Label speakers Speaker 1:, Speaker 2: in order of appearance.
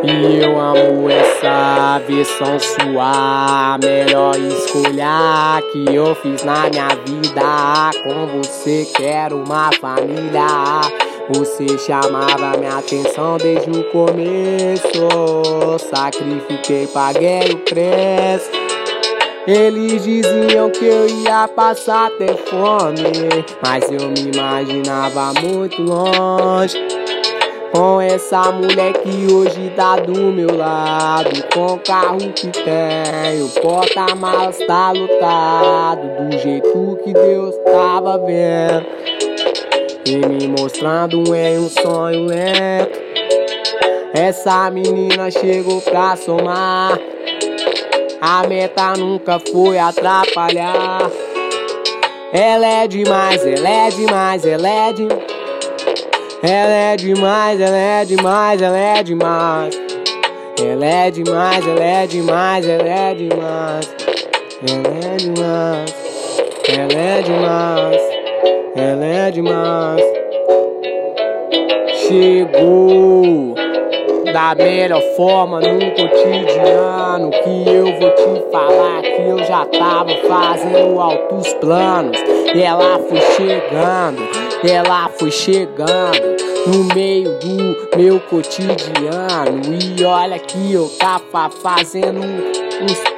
Speaker 1: E eu amo essa versão sua, melhor escolha que eu fiz na minha vida. Com você quero uma família. Você chamava minha atenção desde o começo. Sacrifiquei, paguei o preço. Eles diziam que eu ia passar até fome, mas eu me imaginava muito longe. Com essa mulher que hoje tá do meu lado, com o carro que tem, o porta-malas tá lotado, do jeito que Deus tava vendo e me mostrando em um sonho lento. Essa menina chegou pra somar, a meta nunca foi atrapalhar. Ela é demais, ela é demais, ela é demais. Ela é demais, ela é demais, ela é demais. Ela é demais, ela é demais, ela é demais. Ela é demais, ela é demais, ela é demais. Chegou da melhor forma num cotidiano, que eu vou te falar que eu já tava fazendo altos planos. E ela foi chegando, ela foi chegando no meio do meu cotidiano. E olha que eu tava fazendo uns